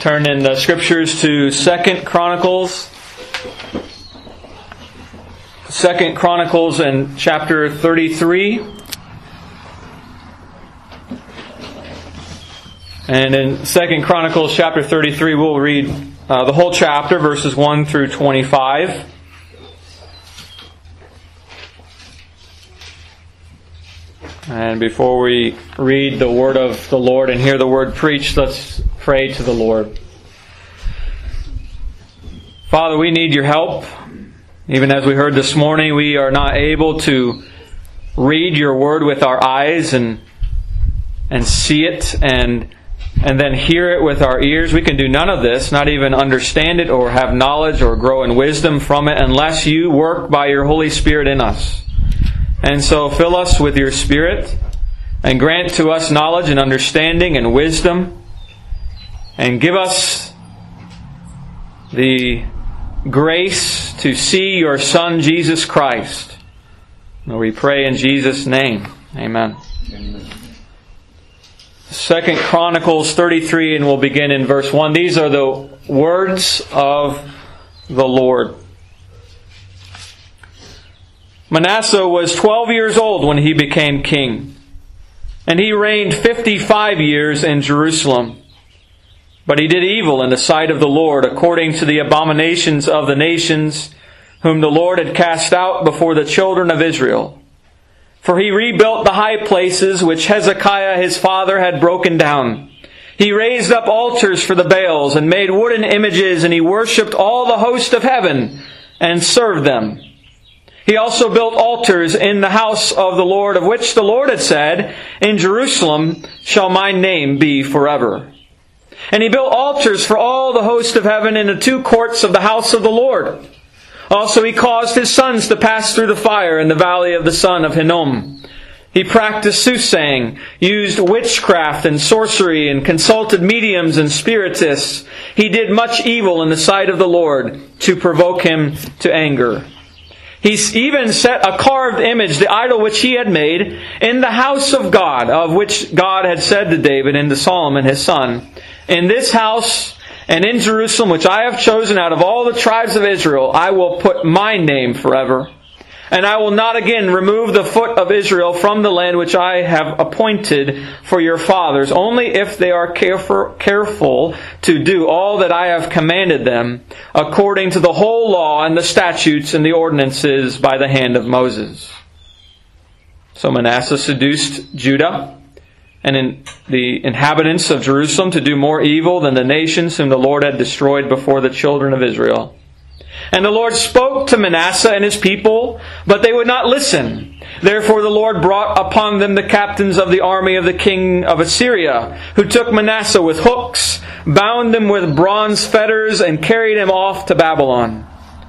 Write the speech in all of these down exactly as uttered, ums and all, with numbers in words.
Turn in the scriptures to Second Chronicles. Second Chronicles and chapter thirty-three. And in Second Chronicles chapter thirty-three, we'll read uh, the whole chapter, verses one through twenty-five. And before we read the word of the Lord and hear the word preached, let's pray to the Lord. Father, we need your help. Even as we heard this morning, we are not able to read your word with our eyes and and see it and and then hear it with our ears. We can do none of this, not even understand it or have knowledge or grow in wisdom from it, unless you work by your Holy Spirit in us. And so fill us with your Spirit and grant to us knowledge and understanding and wisdom, and give us the grace to see your Son, Jesus Christ. And we pray in Jesus' name. Amen. Amen. Second Chronicles thirty-three, and we'll begin in verse one. These are the words of the Lord. Manasseh was twelve years old when he became king, and he reigned fifty-five years in Jerusalem. But he did evil in the sight of the Lord, according to the abominations of the nations, whom the Lord had cast out before the children of Israel. For he rebuilt the high places which Hezekiah his father had broken down. He raised up altars for the Baals, and made wooden images, and he worshipped all the host of heaven, and served them. He also built altars in the house of the Lord, of which the Lord had said, "In Jerusalem shall my name be forever." And he built altars for all the host of heaven in the two courts of the house of the Lord. Also he caused his sons to pass through the fire in the valley of the son of Hinnom. He practiced soothsaying, used witchcraft and sorcery, and consulted mediums and spiritists. He did much evil in the sight of the Lord, to provoke him to anger. He even set a carved image, the idol which he had made, in the house of God, of which God had said to David and to Solomon his son, "In this house and in Jerusalem, which I have chosen out of all the tribes of Israel, I will put my name forever. And I will not again remove the foot of Israel from the land which I have appointed for your fathers, only if they are careful, careful to do all that I have commanded them, according to the whole law and the statutes and the ordinances by the hand of Moses." So Manasseh seduced Judah and in the inhabitants of Jerusalem to do more evil than the nations whom the Lord had destroyed before the children of Israel. And the Lord spoke to Manasseh and his people, but they would not listen. Therefore the Lord brought upon them the captains of the army of the king of Assyria, who took Manasseh with hooks, bound him with bronze fetters, and carried him off to Babylon.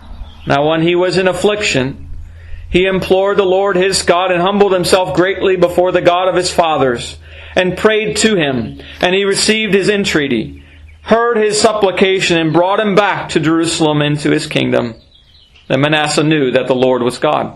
Now when he was in affliction, he implored the Lord his God, and humbled himself greatly before the God of his fathers, and prayed to him, and he received his entreaty, heard his supplication, and brought him back to Jerusalem into his kingdom. Then Manasseh knew that the Lord was God.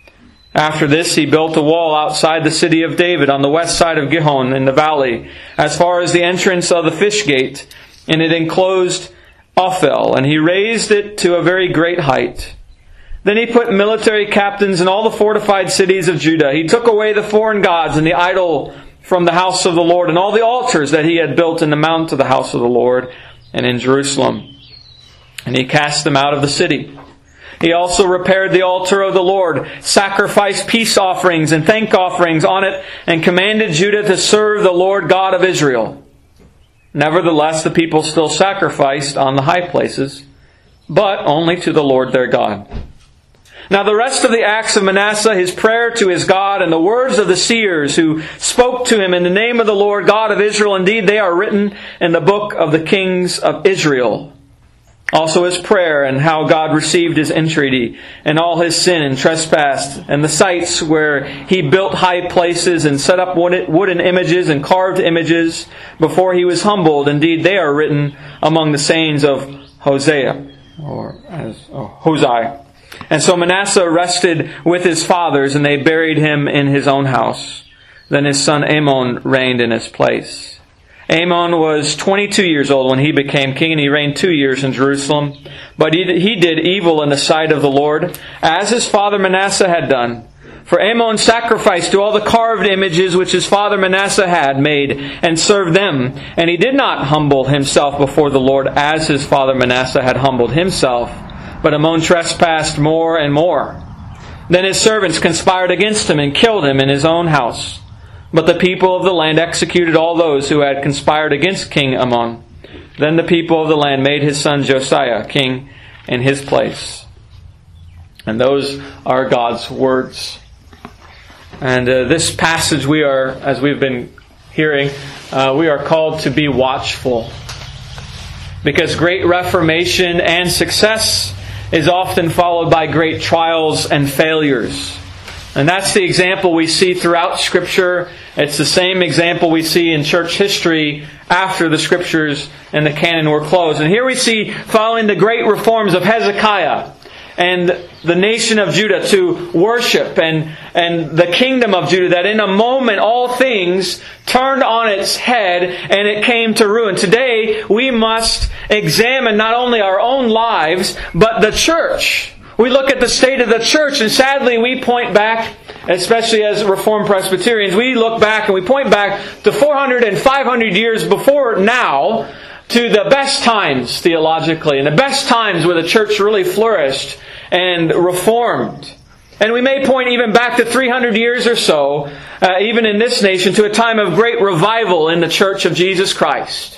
After this he built a wall outside the city of David on the west side of Gihon in the valley, as far as the entrance of the fish gate, and it enclosed Ophel, and he raised it to a very great height. Then he put military captains in all the fortified cities of Judah. He took away the foreign gods and the idol from the house of the Lord, and all the altars that he had built in the mount of the house of the Lord and in Jerusalem. And he cast them out of the city. He also repaired the altar of the Lord, sacrificed peace offerings and thank offerings on it, and commanded Judah to serve the Lord God of Israel. Nevertheless, the people still sacrificed on the high places, but only to the Lord their God. Now the rest of the acts of Manasseh, his prayer to his God, and the words of the seers who spoke to him in the name of the Lord God of Israel, indeed they are written in the book of the kings of Israel. Also his prayer, and how God received his entreaty, and all his sin and trespass, and the sites where he built high places and set up wooden images and carved images before he was humbled. Indeed they are written among the sayings of Hosea, or as oh, Hosea. And so Manasseh rested with his fathers, and they buried him in his own house. Then his son Amon reigned in his place. Amon was twenty-two years old when he became king, and he reigned two years in Jerusalem. But he, he did evil in the sight of the Lord, as his father Manasseh had done. For Amon sacrificed to all the carved images which his father Manasseh had made, and served them. And he did not humble himself before the Lord, as his father Manasseh had humbled himself. But Amon trespassed more and more. Then his servants conspired against him, and killed him in his own house. But the people of the land executed all those who had conspired against King Amon. Then the people of the land made his son Josiah king in his place. And those are God's words. And uh, this passage we are, as we've been hearing, uh, we are called to be watchful. Because great reformation and success is often followed by great trials and failures. And that's the example we see throughout Scripture. It's the same example we see in church history after the Scriptures and the canon were closed. And here we see, following the great reforms of Hezekiah and the nation of Judah to worship, and, and the kingdom of Judah, that in a moment all things turned on its head and it came to ruin. Today we must examine not only our own lives, but the church. We look at the state of the church, and sadly we point back, especially as Reformed Presbyterians, we look back and we point back to four hundred and five hundred years before now, to the best times theologically, and the best times where the church really flourished and reformed. And we may point even back to three hundred years or so, uh, even in this nation, to a time of great revival in the Church of Jesus Christ.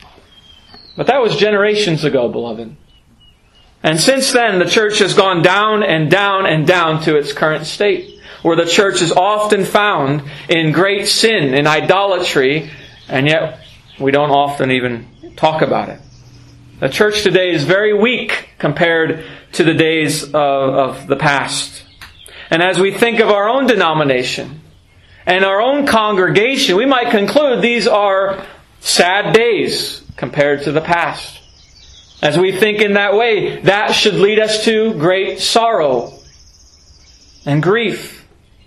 But that was generations ago, beloved. And since then, the church has gone down and down and down to its current state, where the church is often found in great sin, in idolatry, and yet we don't often even talk about it. The church today is very weak compared to the days of, of the past. And as we think of our own denomination and our own congregation, we might conclude these are sad days compared to the past. As we think in that way, that should lead us to great sorrow and grief.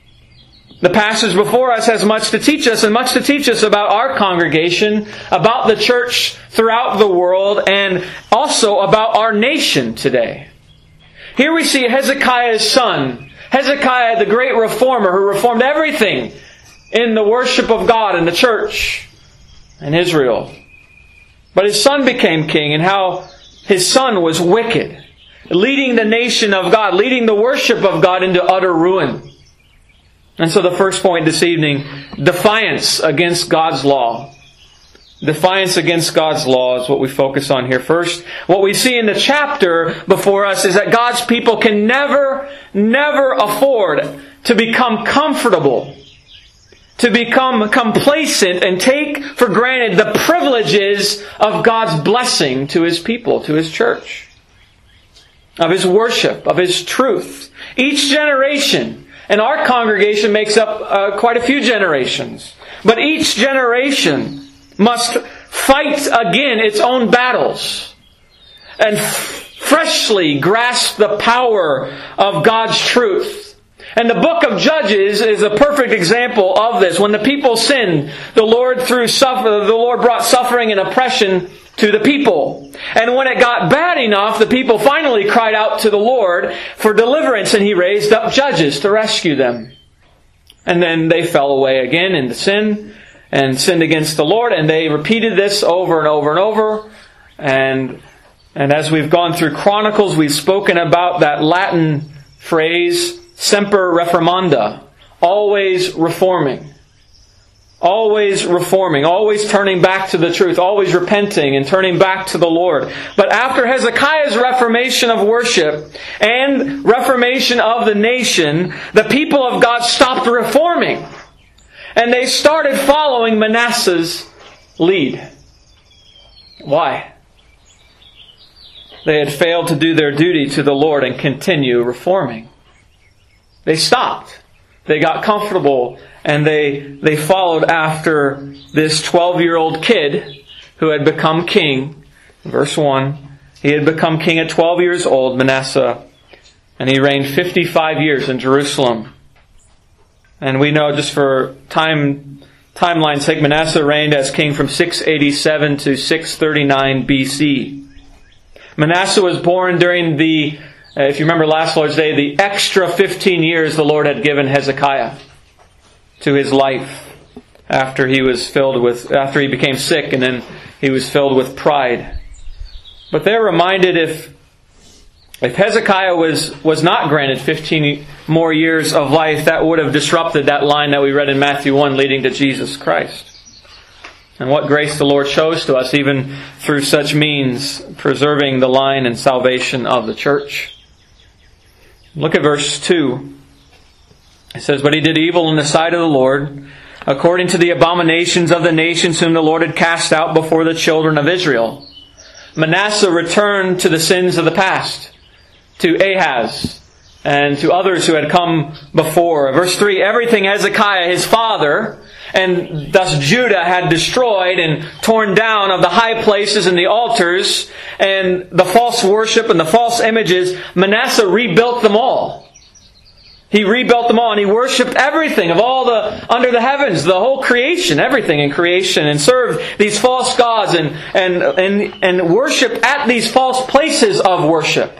The passage before us has much to teach us, and much to teach us about our congregation, about the church throughout the world, and also about our nation today. Here we see Hezekiah's son, Hezekiah the great reformer, who reformed everything in the worship of God in the church in Israel. But his son became king, and how his son was wicked, leading the nation of God, leading the worship of God into utter ruin. And so the first point this evening, defiance against God's law. Defiance against God's law is what we focus on here first. What we see in the chapter before us is that God's people can never, never afford to become comfortable, to become complacent and take for granted the privileges of God's blessing to His people, to His church, of His worship, of His truth. Each generation, and our congregation makes up uh, quite a few generations, but each generation must fight again its own battles and f- freshly grasp the power of God's truth. And the book of Judges is a perfect example of this. When the people sinned, the Lord through suffer, the Lord brought suffering and oppression to the people. And when it got bad enough, the people finally cried out to the Lord for deliverance, and He raised up judges to rescue them. And then they fell away again into sin and sinned against the Lord, and they repeated this over and over and over. And and as we've gone through Chronicles, we've spoken about that Latin phrase, semper reformanda, always reforming. Always reforming, always turning back to the truth, always repenting and turning back to the Lord. But after Hezekiah's reformation of worship and reformation of the nation, the people of God stopped reforming. And they started following Manasseh's lead. Why? They had failed to do their duty to the Lord and continue reforming. They stopped. They got comfortable, and they they followed after this twelve-year-old kid who had become king. Verse one, he had become king at twelve years old, Manasseh, and he reigned fifty-five years in Jerusalem. And we know, just for time timeline's sake, Manasseh reigned as king from six eighty-seven to six thirty-nine B C. Manasseh was born during the, uh, if you remember last Lord's Day, the extra fifteen years the Lord had given Hezekiah to his life after he was filled with, after he became sick and then he was filled with pride. But they're reminded if if Hezekiah was, was not granted fifteen more years of life, that would have disrupted that line that we read in Matthew one leading to Jesus Christ. And what grace the Lord shows to us, even through such means, preserving the line and salvation of the church. Look at verse two. It says, "But he did evil in the sight of the Lord, according to the abominations of the nations whom the Lord had cast out before the children of Israel." Manasseh returned to the sins of the past, to Ahaz, and to others who had come before. Verse three, "Everything Hezekiah his father, and thus Judah, had destroyed and torn down of the high places and the altars, and the false worship and the false images, Manasseh rebuilt them all." He rebuilt them all, and he worshipped everything of all the under the heavens, the whole creation, everything in creation, and served these false gods and and and, and worshipped at these false places of worship.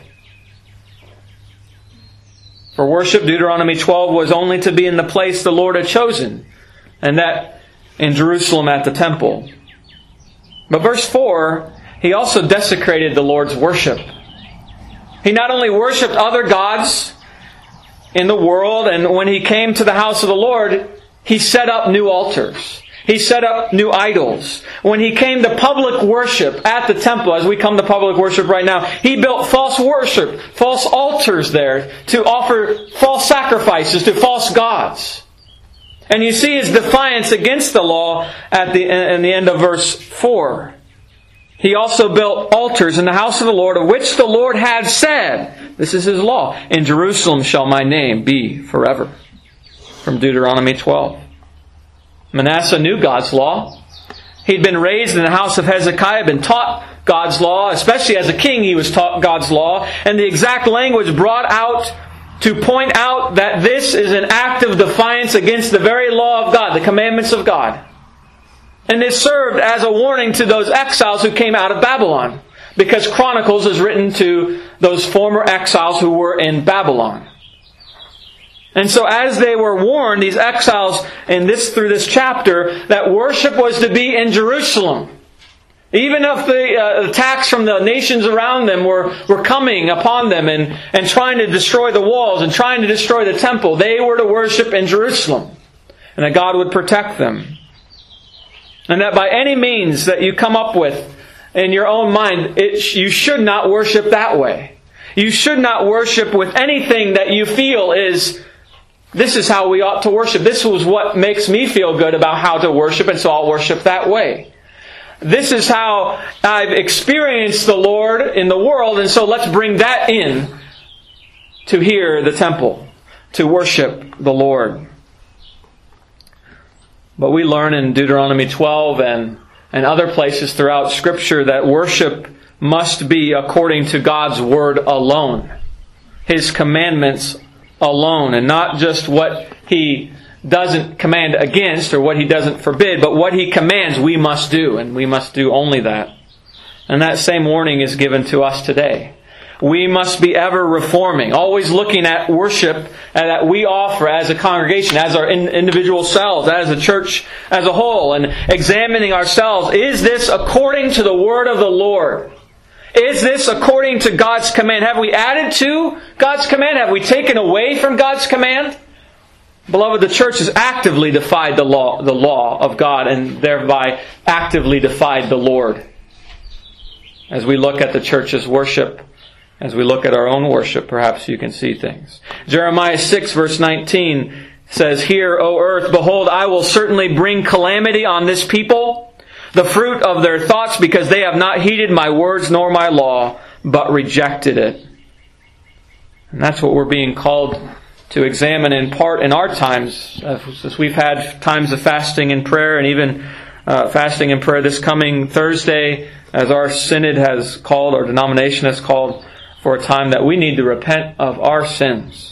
For worship, Deuteronomy twelve was only to be in the place the Lord had chosen, and that in Jerusalem at the temple. But verse four, he also desecrated the Lord's worship. He not only worshipped other gods in the world, and when he came to the house of the Lord, he set up new altars. He set up new idols. When he came to public worship at the temple, as we come to public worship right now, he built false worship, false altars there to offer false sacrifices to false gods. And you see his defiance against the law at the, in the end of verse four. He also built altars in the house of the Lord, of which the Lord had said, this is His law, "In Jerusalem shall my name be forever." From Deuteronomy twelve. Manasseh knew God's law. He'd been raised in the house of Hezekiah, been taught God's law, especially as a king he was taught God's law, and the exact language brought out to point out that this is an act of defiance against the very law of God, the commandments of God. And it served as a warning to those exiles who came out of Babylon, because Chronicles is written to those former exiles who were in Babylon. And so as they were warned, these exiles, in this through this chapter, that worship was to be in Jerusalem. Even if the uh, attacks from the nations around them were, were coming upon them and, and trying to destroy the walls and trying to destroy the temple, they were to worship in Jerusalem. And that God would protect them. And that by any means that you come up with in your own mind, it, you should not worship that way. You should not worship with anything that you feel is, this is how we ought to worship. This was what makes me feel good about how to worship, and so I'll worship that way. This is how I've experienced the Lord in the world, and so let's bring that in to here, the temple, to worship the Lord. But we learn in Deuteronomy twelve and, and other places throughout Scripture that worship must be according to God's Word alone. His commandments alone, and not just what He doesn't command against or what He doesn't forbid, but what He commands we must do, and we must do only that. And that same warning is given to us today. We must be ever reforming, always looking at worship that we offer as a congregation, as our individual selves, as a church as a whole, and examining ourselves. Is this according to the Word of the Lord? Is this according to God's command? Have we added to God's command? Have we taken away from God's command? Beloved, the church has actively defied the law, the law of God, and thereby actively defied the Lord. As we look at the church's worship, as we look at our own worship, perhaps you can see things. Jeremiah six verse nineteen says, "Hear, O earth, behold, I will certainly bring calamity on this people, the fruit of their thoughts, because they have not heeded my words nor my law, but rejected it." And that's what we're being called to examine in part in our times, as we've had times of fasting and prayer, and even uh, fasting and prayer this coming Thursday, as our synod has called, our denomination has called, for a time that we need to repent of our sins.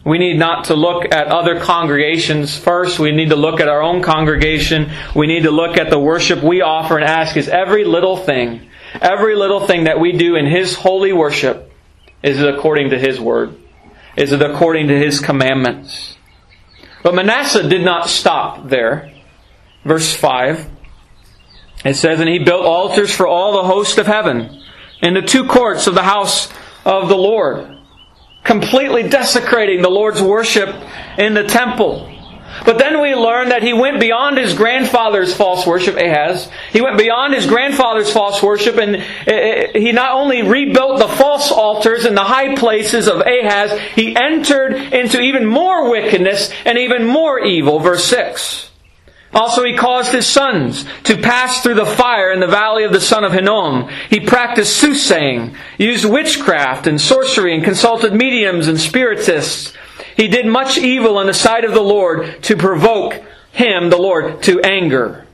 We need not to look at other congregations first. We need to look at our own congregation. We need to look at the worship we offer and ask, is every little thing, every little thing that we do in His holy worship, is it according to His Word? Is it according to His commandments? But Manasseh did not stop there. Verse five, it says, and he built altars for all the host of heaven in the two courts of the house of the Lord, completely desecrating the Lord's worship in the temple. But then we learn that he went beyond his grandfather's false worship, Ahaz. He went beyond his grandfather's false worship, and he not only rebuilt the false altars in the high places of Ahaz, he entered into even more wickedness and even more evil. Verse six. Also, he caused his sons to pass through the fire in the valley of the son of Hinnom. He practiced soothsaying, used witchcraft and sorcery, and consulted mediums and spiritists. He did much evil in the sight of the Lord to provoke Him, the Lord, to anger.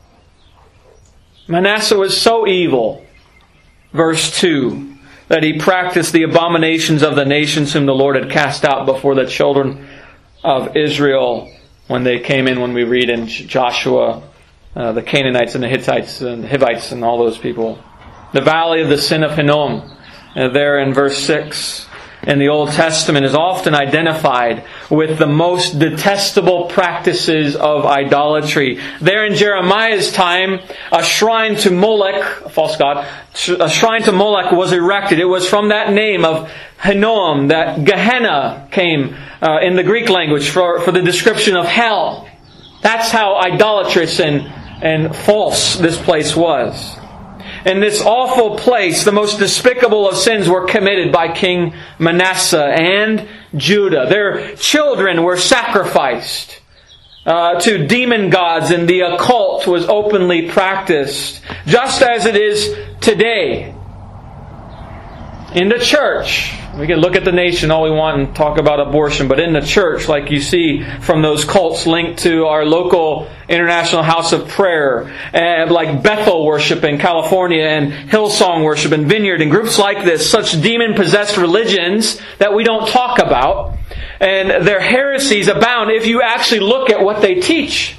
Manasseh was so evil, verse two, that he practiced the abominations of the nations whom the Lord had cast out before the children of Israel when they came in, when we read in Joshua, uh, the Canaanites and the Hittites and the Hivites and all those people. The valley of the sin of Hinnom, uh, there in verse six, in the Old Testament, is often identified with the most detestable practices of idolatry. There in Jeremiah's time, a shrine to Molech, a false god, a shrine to Molech was erected. It was from that name of Hinnom that Gehenna came uh, in the Greek language for, for the description of hell. That's how idolatrous and, and false this place was. In this awful place, the most despicable of sins were committed by King Manasseh and Judah. Their children were sacrificed uh, to demon gods, and the occult was openly practiced, just as it is today. In the church, we can look at the nation all we want and talk about abortion, but in the church, like you see from those cults linked to our local International House of Prayer, and like Bethel worship in California, and Hillsong worship and Vineyard, and groups like this, such demon-possessed religions that we don't talk about, and their heresies abound if you actually look at what they teach.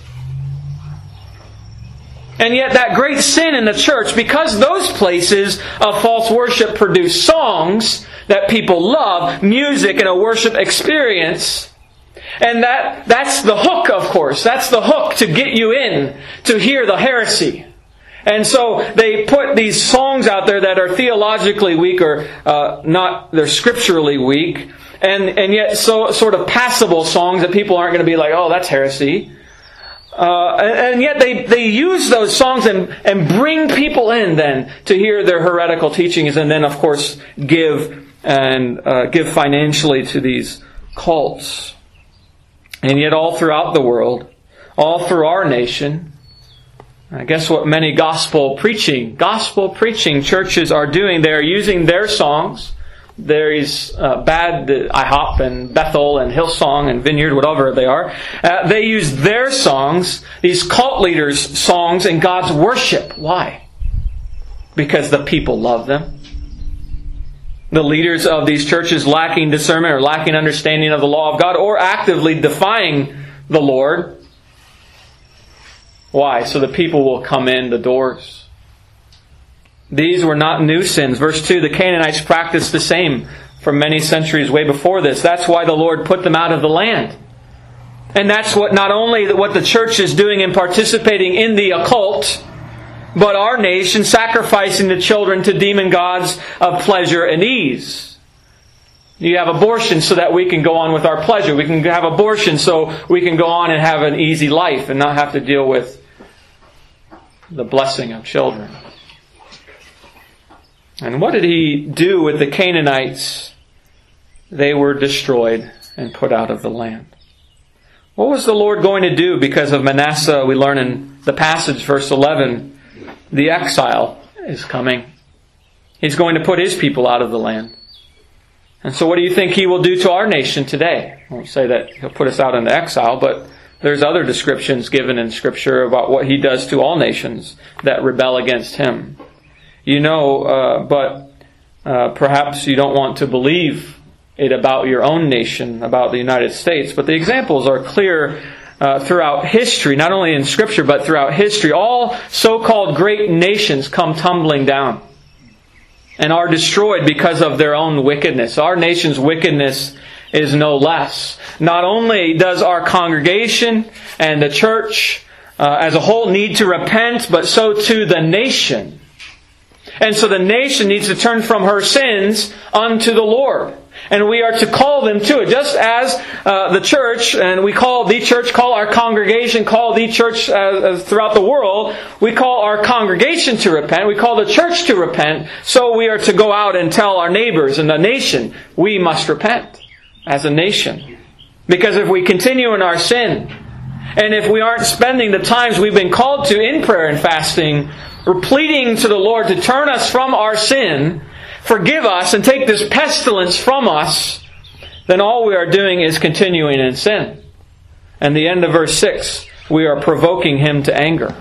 And yet that great sin in the church, because those places of false worship produce songs that people love, music and a worship experience, and that that's the hook, of course. That's the hook to get you in to hear the heresy. And so they put these songs out there that are theologically weak, or uh, not, they're scripturally weak, and, and yet so sort of passable songs that people aren't going to be like, oh, that's heresy. Uh, and, and yet they, they use those songs and, and bring people in then to hear their heretical teachings, and then of course give and uh, give financially to these cults. And yet all throughout the world, all through our nation, I guess what many gospel preaching, gospel preaching churches are doing, they are using their songs. There is uh, bad I HOP and Bethel and Hillsong and Vineyard, whatever they are. Uh, they use their songs, these cult leaders' songs, in God's worship. Why? Because the people love them. The leaders of these churches lacking discernment or lacking understanding of the law of God, or actively defying the Lord. Why? So the people will come in the doors. These were not new sins. Verse two, the Canaanites practiced the same for many centuries way before this. That's why the Lord put them out of the land. And that's what not only what the church is doing in participating in the occult, but our nation sacrificing the children to demon gods of pleasure and ease. You have abortion so that we can go on with our pleasure. We can have abortion so we can go on and have an easy life and not have to deal with the blessing of children. And what did he do with the Canaanites? They were destroyed and put out of the land. What was the Lord going to do because of Manasseh? We learn in the passage, verse eleven, the exile is coming. He's going to put his people out of the land. And so what do you think he will do to our nation today? I won't say that he'll put us out into exile, but there's other descriptions given in Scripture about what he does to all nations that rebel against him. You know, uh, but uh, perhaps you don't want to believe it about your own nation, about the United States. But the examples are clear uh, throughout history, not only in Scripture, but throughout history. All so-called great nations come tumbling down and are destroyed because of their own wickedness. Our nation's wickedness is no less. Not only does our congregation and the church uh, as a whole need to repent, but so too the nation. And so the nation needs to turn from her sins unto the Lord. And we are to call them to it. Just as uh, the church, and we call the church, call our congregation, call the church uh, throughout the world, we call our congregation to repent, we call the church to repent, so we are to go out and tell our neighbors and the nation, we must repent as a nation. Because if we continue in our sin, and if we aren't spending the times we've been called to in prayer and fasting, we're pleading to the Lord to turn us from our sin, forgive us, and take this pestilence from us, then all we are doing is continuing in sin. And the end of verse six, we are provoking Him to anger.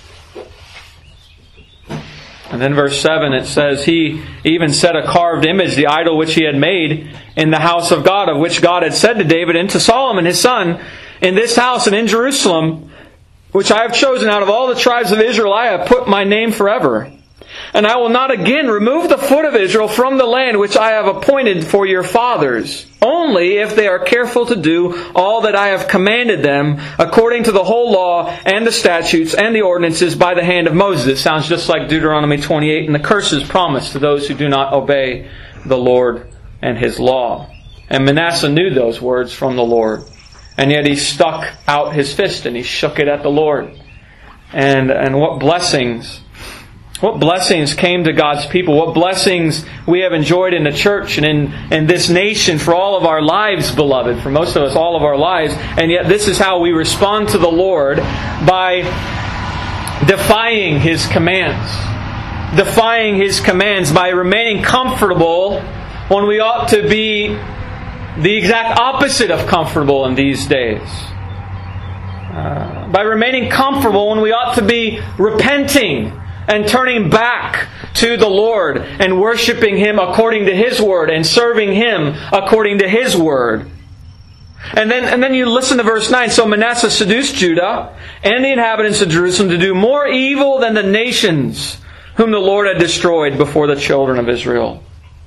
And then verse seven, it says, He even set a carved image, the idol which He had made in the house of God, of which God had said to David and to Solomon his son, in this house and in Jerusalem, which I have chosen out of all the tribes of Israel, I have put my name forever. And I will not again remove the foot of Israel from the land which I have appointed for your fathers, only if they are careful to do all that I have commanded them, according to the whole law and the statutes and the ordinances by the hand of Moses. It sounds just like Deuteronomy twenty-eight and the curses promised to those who do not obey the Lord and His law. And Manasseh knew those words from the Lord. And yet he stuck out his fist and he shook it at the Lord. And, and what blessings, what blessings came to God's people. What blessings we have enjoyed in the church and in, in this nation for all of our lives, beloved. For most of us, all of our lives. And yet this is how we respond to the Lord, by defying His commands. Defying His commands, by remaining comfortable when we ought to be the exact opposite of comfortable in these days. Uh, by remaining comfortable when we ought to be repenting and turning back to the Lord and worshiping Him according to His Word and serving Him according to His Word. And then, and then you listen to verse nine. So Manasseh seduced Judah and the inhabitants of Jerusalem to do more evil than the nations whom the Lord had destroyed before the children of Israel.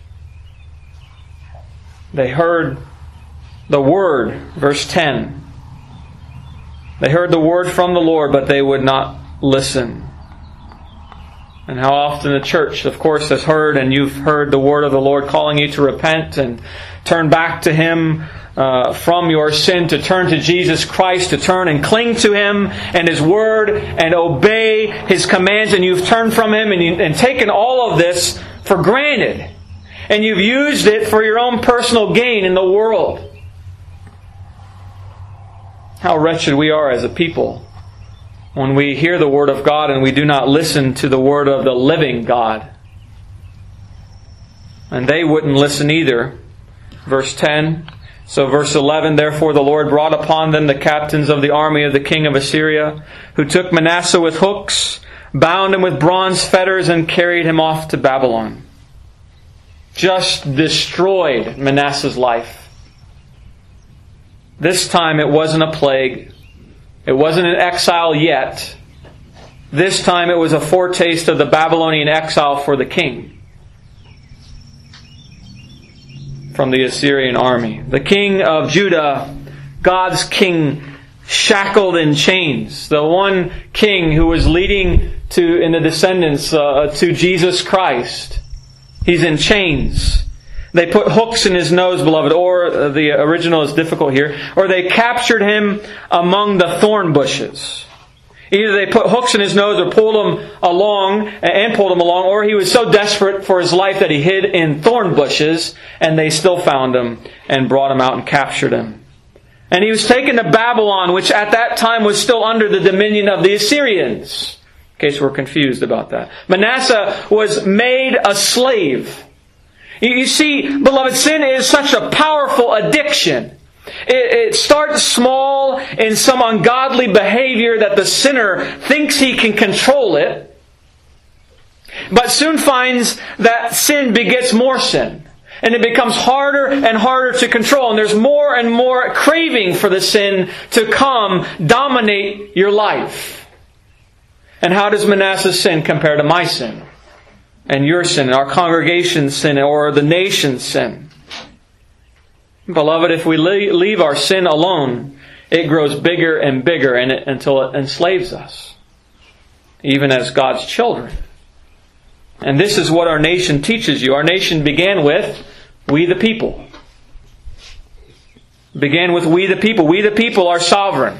They heard the word, verse ten. They heard the word from the Lord, but they would not listen. And how often the church, of course, has heard, and you've heard the word of the Lord calling you to repent and turn back to Him uh, from your sin, to turn to Jesus Christ, to turn and cling to Him and His Word and obey His commands. And you've turned from Him and, you, and taken all of this for granted. And you've used it for your own personal gain in the world. How wretched we are as a people when we hear the Word of God and we do not listen to the Word of the living God. And they wouldn't listen either. Verse ten. So verse eleven, Therefore the Lord brought upon them the captains of the army of the king of Assyria, who took Manasseh with hooks, bound him with bronze fetters, and carried him off to Babylon. Just destroyed Manasseh's life. This time it wasn't a plague. It wasn't an exile yet. This time it was a foretaste of the Babylonian exile for the king from the Assyrian army. The king of Judah, God's king, shackled in chains. The one king who was leading to in the descendants uh, to Jesus Christ. He's in chains. They put hooks in his nose, beloved, or the original is difficult here, or they captured him among the thorn bushes. Either they put hooks in his nose or pulled him along, and pulled him along, or he was so desperate for his life that he hid in thorn bushes, and they still found him and brought him out and captured him. And he was taken to Babylon, which at that time was still under the dominion of the Assyrians. In case we're confused about that. Manasseh was made a slave. You see, beloved, sin is such a powerful addiction. It, it starts small in some ungodly behavior that the sinner thinks he can control it, but soon finds that sin begets more sin. And it becomes harder and harder to control. And there's more and more craving for the sin to come dominate your life. And how does Manasseh's sin compare to my sin? And your sin, and our congregation's sin, or the nation's sin? Beloved, if we leave our sin alone, it grows bigger and bigger and it, until it enslaves us, even as God's children. And this is what our nation teaches you. Our nation began with, we the people. Began with we the people. We the people are sovereign.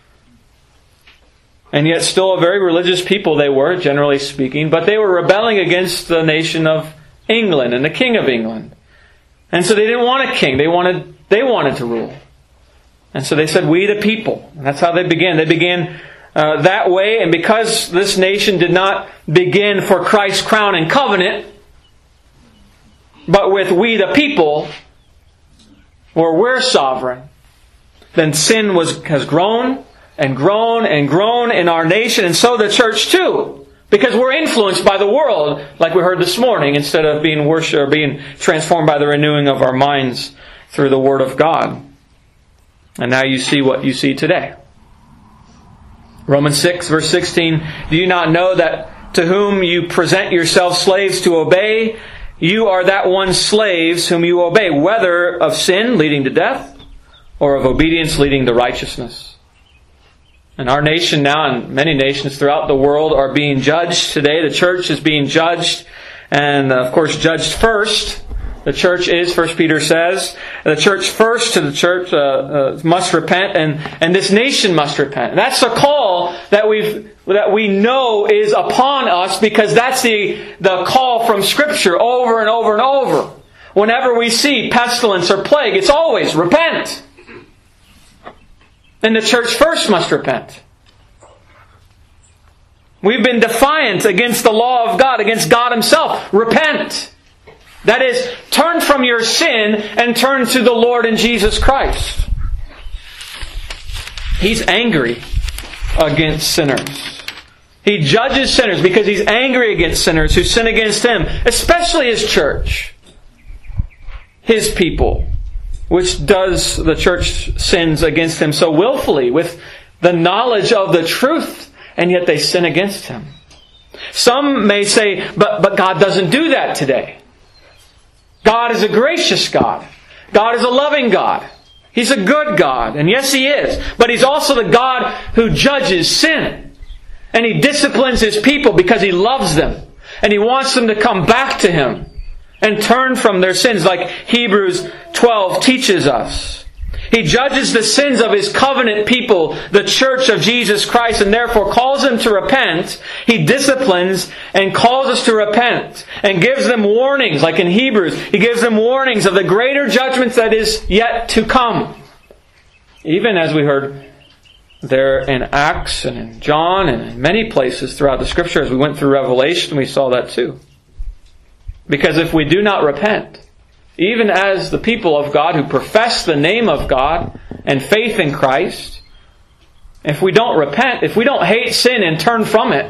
And yet still a very religious people they were, generally speaking. But they were rebelling against the nation of England and the King of England. And so they didn't want a king. They wanted, they wanted to rule. And so they said, we the people. And that's how they began. They began uh, that way. And because this nation did not begin for Christ's crown and covenant, but with we the people, or we're sovereign, then sin was has grown and grown and grown in our nation, and so the church too. Because we're influenced by the world, like we heard this morning, instead of being worshipped or being transformed by the renewing of our minds through the Word of God. And now you see what you see today. Romans six, verse sixteen, do you not know that to whom you present yourselves slaves to obey, you are that one slaves whom you obey, whether of sin leading to death, or of obedience leading to righteousness. And our nation now, and many nations throughout the world, are being judged today. The church is being judged, and of course judged first. The church is, First Peter says, the church first to the church uh, uh, must repent, and, and this nation must repent. And that's a call that we've that we know is upon us, because that's the the call from Scripture over and over and over. Whenever we see pestilence or plague, it's always repent. And the church first must repent. We've been defiant against the law of God, against God Himself. Repent. That is, turn from your sin and turn to the Lord and Jesus Christ. He's angry against sinners. He judges sinners because He's angry against sinners who sin against Him, especially His church, His people, which does the church sins against Him so willfully with the knowledge of the truth, and yet they sin against Him. Some may say, but, but God doesn't do that today. God is a gracious God. God is a loving God. He's a good God. And yes, He is. But He's also the God who judges sin. And He disciplines His people because He loves them. And He wants them to come back to Him and turn from their sins, like Hebrews twelve teaches us. He judges the sins of His covenant people, the church of Jesus Christ, and therefore calls them to repent. He disciplines and calls us to repent and gives them warnings, like in Hebrews. He gives them warnings of the greater judgment that is yet to come. Even as we heard there in Acts and in John and in many places throughout the Scripture, as we went through Revelation, we saw that too. Because if we do not repent, even as the people of God who profess the name of God and faith in Christ, if we don't repent, if we don't hate sin and turn from it,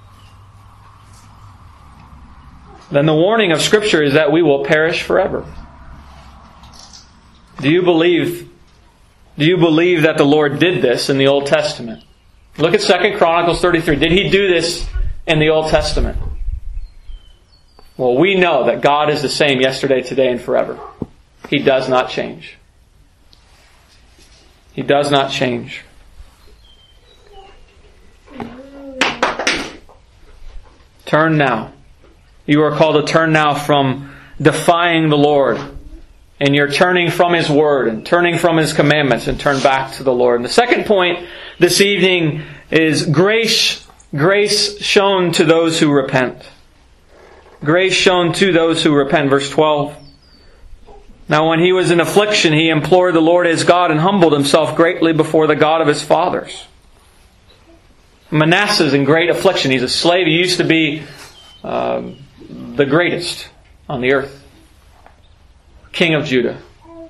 then the warning of Scripture is that we will perish forever. Do you believe, do you believe that the Lord did this in the Old Testament? Look at Second Chronicles thirty-three. Did He do this in the Old Testament? Well, we know that God is the same yesterday, today, and forever. He does not change. He does not change. Turn now. You are called to turn now from defying the Lord. And you're turning from His Word and turning from His commandments and turn back to the Lord. And the second point this evening is grace, grace shown to those who repent. Grace shown to those who repent. Verse twelve. Now when he was in affliction, he implored the Lord his God and humbled himself greatly before the God of his fathers. Manasseh is in great affliction. He's a slave. He used to be uh, the greatest on the earth. King of Judah.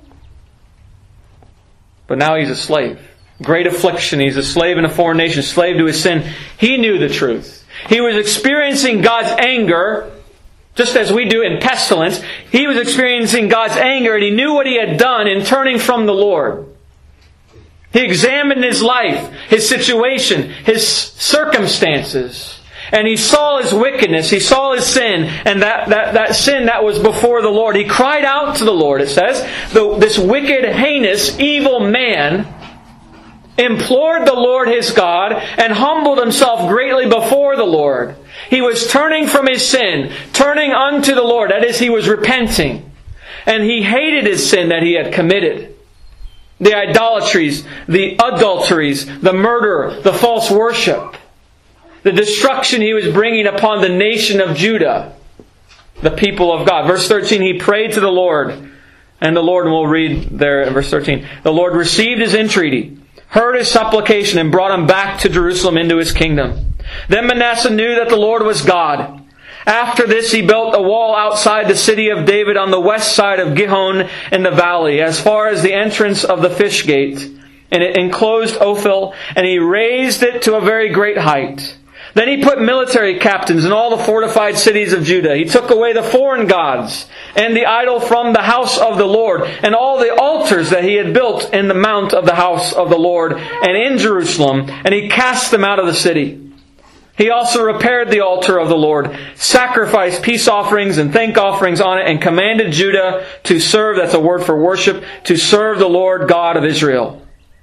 But now he's a slave. Great affliction. He's a slave in a foreign nation, slave to his sin. He knew the truth. He was experiencing God's anger just as we do in pestilence. He was experiencing God's anger, and he knew what he had done in turning from the Lord. He examined his life, his situation, his circumstances, and he saw his wickedness, he saw his sin, and that, that, that sin that was before the Lord. He cried out to the Lord, it says. The, this wicked, heinous, evil man implored the Lord his God and humbled himself greatly before the Lord. He was turning from his sin, turning unto the Lord. That is, he was repenting. And he hated his sin that he had committed. The idolatries, the adulteries, the murder, the false worship, the destruction he was bringing upon the nation of Judah, the people of God. Verse thirteen, he prayed to the Lord. And the Lord, and we'll read there in verse thirteen, the Lord received his entreaty, heard his supplication, and brought him back to Jerusalem into his kingdom. Then Manasseh knew that the Lord was God. After this he built a wall outside the city of David on the west side of Gihon in the valley, as far as the entrance of the fish gate. And it enclosed Ophel, and he raised it to a very great height. Then he put military captains in all the fortified cities of Judah. He took away the foreign gods and the idol from the house of the Lord, and all the altars that he had built in the mount of the house of the Lord and in Jerusalem, and he cast them out of the city. He also repaired the altar of the Lord, sacrificed peace offerings and thank offerings on it, and commanded Judah to serve, that's a word for worship, to serve the Lord God of Israel.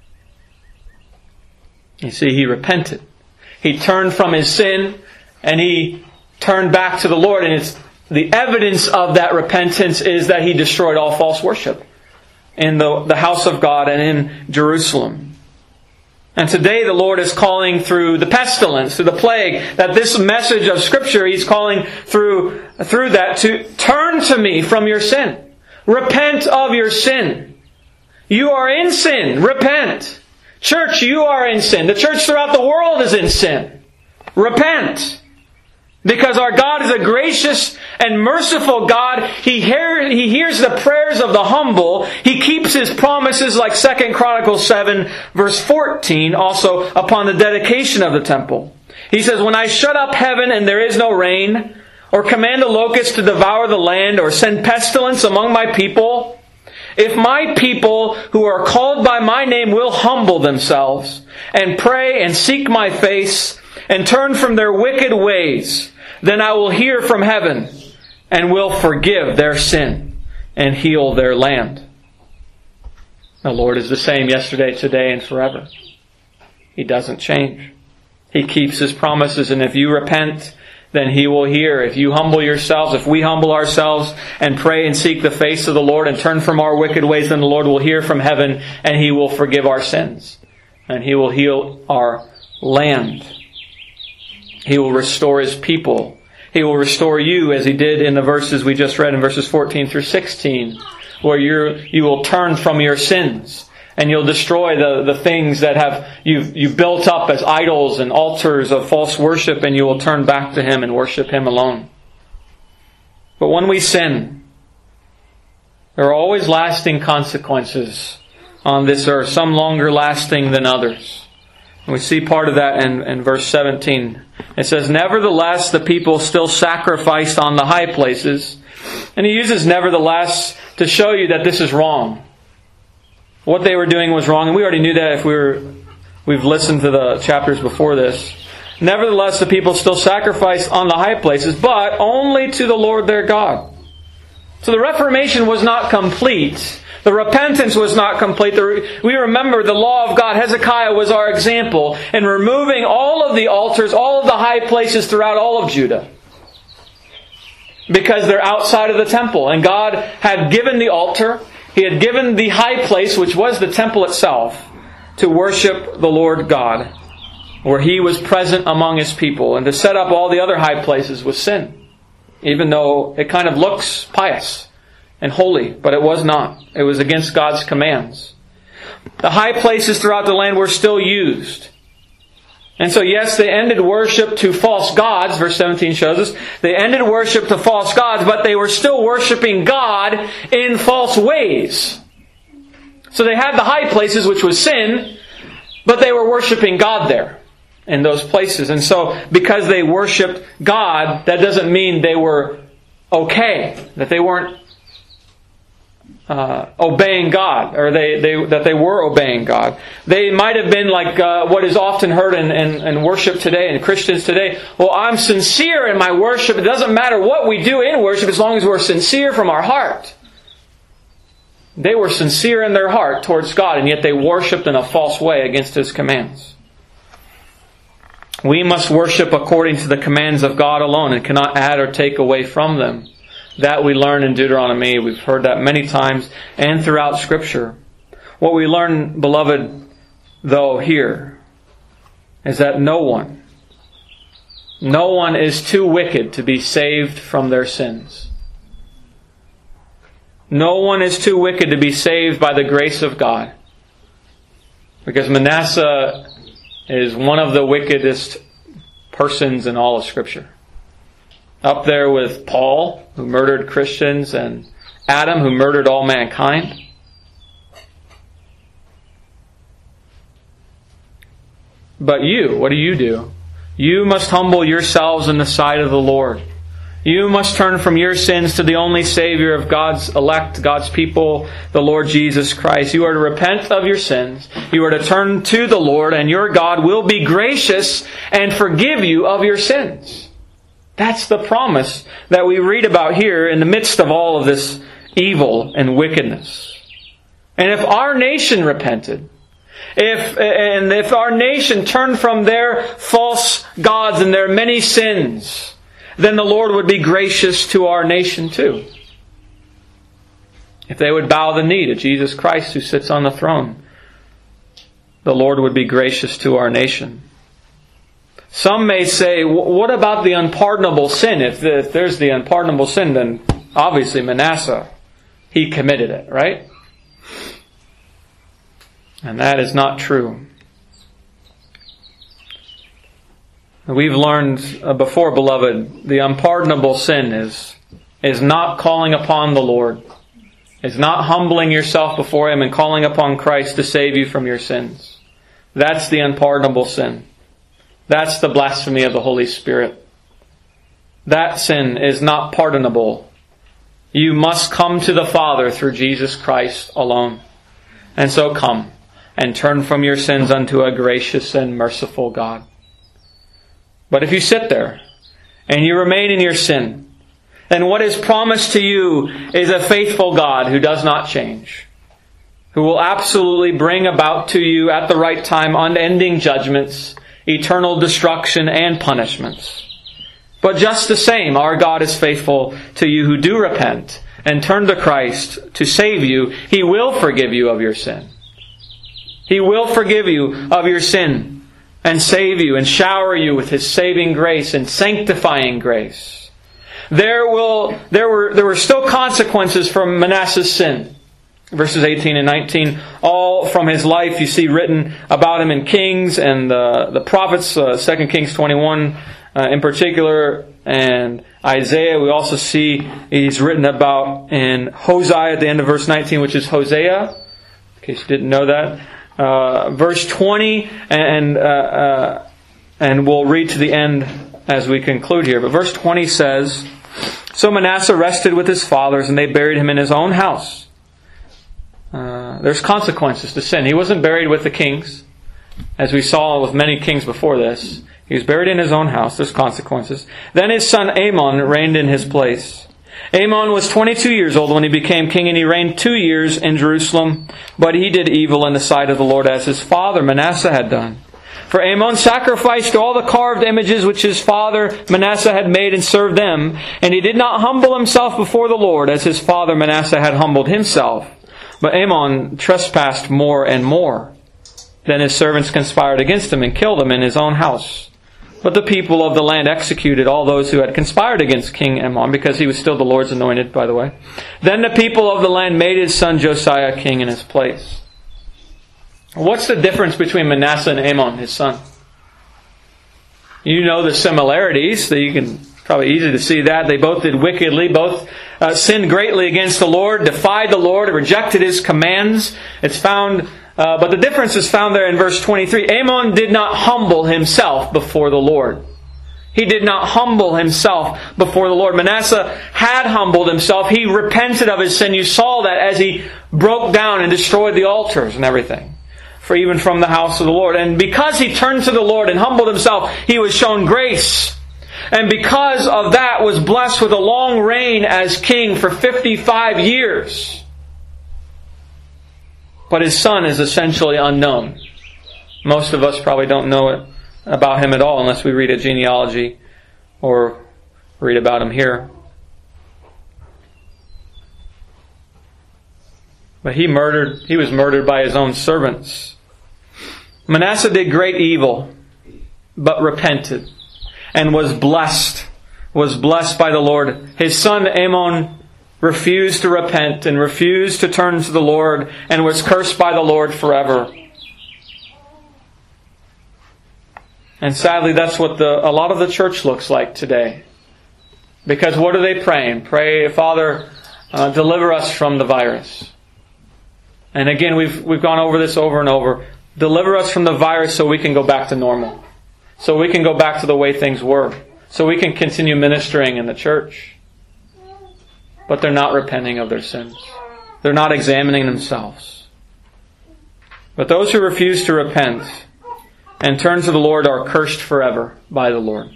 You see, he repented. He turned from his sin, and he turned back to the Lord. And it's the evidence of that repentance is that he destroyed all false worship in the, the house of God and in Jerusalem. And today the Lord is calling through the pestilence, through the plague, that this message of Scripture, He's calling through, through that to turn to me from your sin. Repent of your sin. You are in sin. Repent. Church, you are in sin. The church throughout the world is in sin. Repent. Because our God is a gracious and merciful God. He, hear, he hears the prayers of the humble. He keeps His promises, like Second Chronicles seven verse fourteen, also upon the dedication of the temple. He says, when I shut up heaven and there is no rain, or command the locusts to devour the land, or send pestilence among my people, if my people who are called by my name will humble themselves, and pray and seek my face, and turn from their wicked ways, then I will hear from heaven and will forgive their sin and heal their land. The Lord is the same yesterday, today, and forever. He doesn't change. He keeps His promises, and if you repent, then He will hear. If you humble yourselves, if we humble ourselves and pray and seek the face of the Lord and turn from our wicked ways, then the Lord will hear from heaven and He will forgive our sins. And He will heal our land. He will restore His people. He will restore you, as He did in the verses we just read in verses fourteen through sixteen, where you you will turn from your sins and you'll destroy the, the things that have you've, you've built up as idols and altars of false worship, and you will turn back to Him and worship Him alone. But when we sin, there are always lasting consequences on this earth, some longer lasting than others. And we see part of that in, in verse seventeen. It says, nevertheless, the people still sacrificed on the high places. And he uses nevertheless to show you that this is wrong. What they were doing was wrong. And we already knew that if we were, we've listened to the chapters before this. Nevertheless, the people still sacrificed on the high places, but only to the Lord their God. So the Reformation was not complete. The repentance was not complete. We remember the law of God. Hezekiah was our example in removing all of the altars, all of the high places throughout all of Judah, because they're outside of the temple. And God had given the altar, He had given the high place, which was the temple itself, to worship the Lord God, where He was present among His people. And to set up all the other high places was sin, even though it kind of looks pious and holy, but it was not. It was against God's commands. The high places throughout the land were still used. And so yes, they ended worship to false gods, verse seventeen shows us. They ended worship to false gods, but they were still worshiping God in false ways. So they had the high places, which was sin, but they were worshiping God there in those places. And so because they worshiped God, that doesn't mean they were okay, that they weren't uh, obeying God, or they, they that they were obeying God. They might have been like uh, what is often heard in, in, in worship today, and Christians today. Well, I'm sincere in my worship. It doesn't matter what we do in worship as long as we're sincere from our heart. They were sincere in their heart towards God, and yet they worshipped in a false way against His commands. We must worship according to the commands of God alone and cannot add or take away from them. That we learn in Deuteronomy. We've heard that many times and throughout Scripture. What we learn, beloved, though, here is that no one, no one is too wicked to be saved from their sins. No one is too wicked to be saved by the grace of God. Because Manasseh is one of the wickedest persons in all of Scripture. Up there with Paul, who murdered Christians, and Adam, who murdered all mankind. But you, what do you do? You must humble yourselves in the sight of the Lord. You must turn from your sins to the only Savior of God's elect, God's people, the Lord Jesus Christ. You are to repent of your sins. You are to turn to the Lord, and your God will be gracious and forgive you of your sins. That's the promise that we read about here in the midst of all of this evil and wickedness. And if our nation repented, if and if our nation turned from their false gods and their many sins, then the Lord would be gracious to our nation too. If they would bow the knee to Jesus Christ who sits on the throne, the Lord would be gracious to our nation. Some may say, what about the unpardonable sin? If there's the unpardonable sin, then obviously Manasseh, he committed it, right? And that is not true. We've learned before, beloved, the unpardonable sin is, is not calling upon the Lord. Is not humbling yourself before Him and calling upon Christ to save you from your sins. That's the unpardonable sin. That's the blasphemy of the Holy Spirit. That sin is not pardonable. You must come to the Father through Jesus Christ alone. And so come and turn from your sins unto a gracious and merciful God. But if you sit there and you remain in your sin, then what is promised to you is a faithful God who does not change, who will absolutely bring about to you at the right time unending judgments, eternal destruction, and punishments. But just the same, our God is faithful to you who do repent and turn to Christ to save you. He will forgive you of your sin. He will forgive you of your sin and save you and shower you with His saving grace and sanctifying grace. There will there were there were still consequences from Manasseh's sin. Verses eighteen and nineteen, all from his life you see written about him in Kings and uh, the prophets, uh, Second Kings twenty-one uh, in particular, and Isaiah. We also see he's written about in Hosea at the end of verse nineteen, which is Hosea, in case you didn't know that. Uh, verse twenty, and uh, uh, and we'll read to the end as we conclude here. But verse twenty says, "So Manasseh rested with his fathers, and they buried him in his own house." Uh, there's consequences to sin. He wasn't buried with the kings, as we saw with many kings before this. He was buried in his own house. There's consequences. Then his son Amon reigned in his place. Amon was twenty-two years old when he became king, and he reigned two years in Jerusalem. But he did evil in the sight of the Lord, as his father Manasseh had done. For Amon sacrificed all the carved images which his father Manasseh had made and served them, and he did not humble himself before the Lord, as his father Manasseh had humbled himself. But Amon trespassed more and more. Then his servants conspired against him and killed him in his own house. But the people of the land executed all those who had conspired against King Amon, because he was still the Lord's anointed, by the way. Then the people of the land made his son Josiah king in his place. What's the difference between Manasseh and Amon, his son? You know the similarities, so you can probably easy to see that. They both did wickedly, both uh, sinned greatly against the Lord, defied the Lord, rejected His commands. It's found, uh, but the difference is found there in verse twenty-three. Amon did not humble himself before the Lord. He did not humble himself before the Lord. Manasseh had humbled himself. He repented of his sin. You saw that as he broke down and destroyed the altars and everything, for even from the house of the Lord. And because he turned to the Lord and humbled himself, he was shown grace. And because of that was blessed with a long reign as king for fifty-five years. But his son is essentially unknown. Most of us probably don't know it about him at all unless we read a genealogy or read about him here. But he murdered, he was murdered by his own servants. Manasseh did great evil, but repented and was blessed, was blessed by the Lord. His son Amon refused to repent and refused to turn to the Lord and was cursed by the Lord forever. And sadly, that's what the, a lot of the church looks like today. Because what are they praying? Pray, Father, uh, deliver us from the virus. And again, we've we've gone over this over and over. Deliver us from the virus so we can go back to normal. So we can go back to the way things were. So we can continue ministering in the church. But they're not repenting of their sins. They're not examining themselves. But those who refuse to repent and turn to the Lord are cursed forever by the Lord.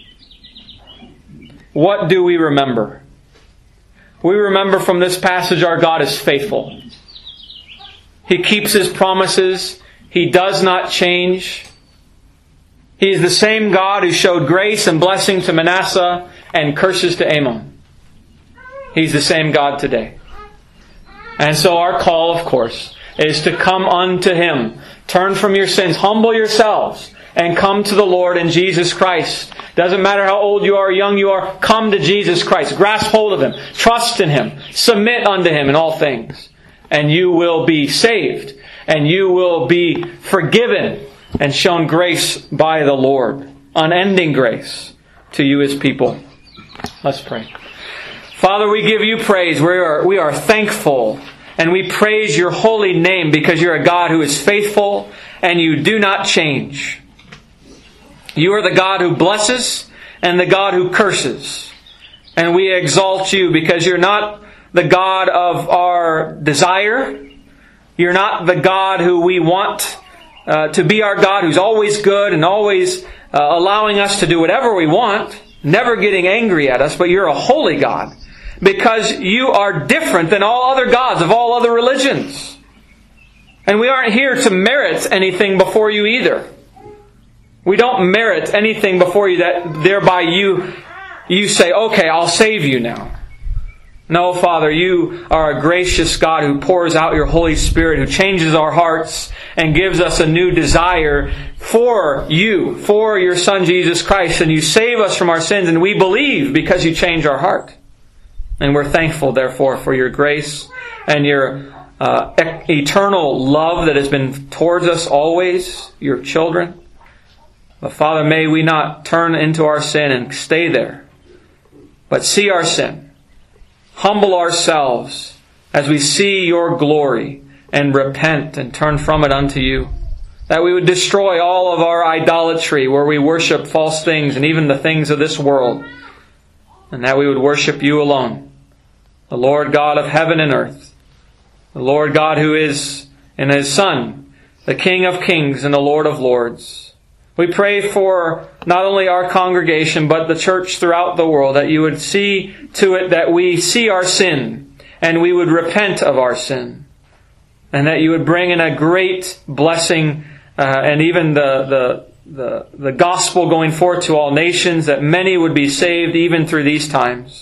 What do we remember? We remember from this passage our God is faithful. He keeps His promises. He does not change. He is the same God who showed grace and blessing to Manasseh and curses to Amon. He's the same God today. And so our call, of course, is to come unto Him. Turn from your sins. Humble yourselves. And come to the Lord in Jesus Christ. Doesn't matter how old you are or young you are. Come to Jesus Christ. Grasp hold of Him. Trust in Him. Submit unto Him in all things. And you will be saved. And you will be forgiven and shown grace by the Lord. Unending grace to you His people. Let's pray. Father, we give You praise. We are, we are thankful. And we praise Your holy name because You're a God who is faithful and You do not change. You are the God who blesses and the God who curses. And we exalt You because You're not the God of our desire. You're not the God who we want uh, to be our God, who's always good and always uh, allowing us to do whatever we want, never getting angry at us, but You're a holy God. Because You are different than all other gods of all other religions. And we aren't here to merit anything before You either. We don't merit anything before You that thereby You, you say, okay, I'll save you now. No, Father, You are a gracious God who pours out Your Holy Spirit, who changes our hearts and gives us a new desire for You, for Your Son Jesus Christ. And You save us from our sins, and we believe because You change our heart. And we're thankful, therefore, for Your grace and Your uh, eternal love that has been towards us always, Your children. But Father, may we not turn into our sin and stay there, but see our sin, humble ourselves as we see Your glory and repent and turn from it unto You. That we would destroy all of our idolatry where we worship false things and even the things of this world. And that we would worship You alone, the Lord God of heaven and earth, the Lord God who is in His Son, the King of kings and the Lord of lords. We pray for not only our congregation, but the church throughout the world, that You would see to it that we see our sin and we would repent of our sin. And that You would bring in a great blessing uh, and even the, the, the, the gospel going forth to all nations, that many would be saved even through these times.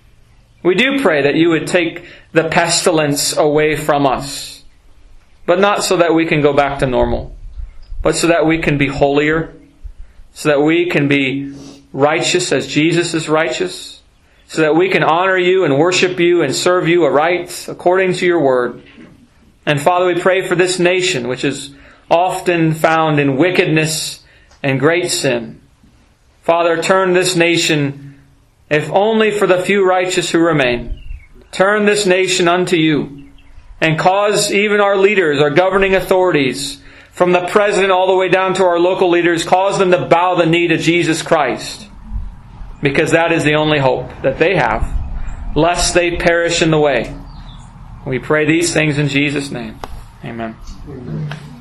We do pray that You would take the pestilence away from us, but not so that we can go back to normal, but so that we can be holier, so that we can be righteous as Jesus is righteous, so that we can honor You and worship You and serve You aright according to Your word. And Father, we pray for this nation, which is often found in wickedness and great sin. Father, turn this nation, if only for the few righteous who remain, turn this nation unto You, and cause even our leaders, our governing authorities, from the president all the way down to our local leaders, cause them to bow the knee to Jesus Christ because that is the only hope that they have, lest they perish in the way. We pray these things in Jesus' name. Amen. Amen.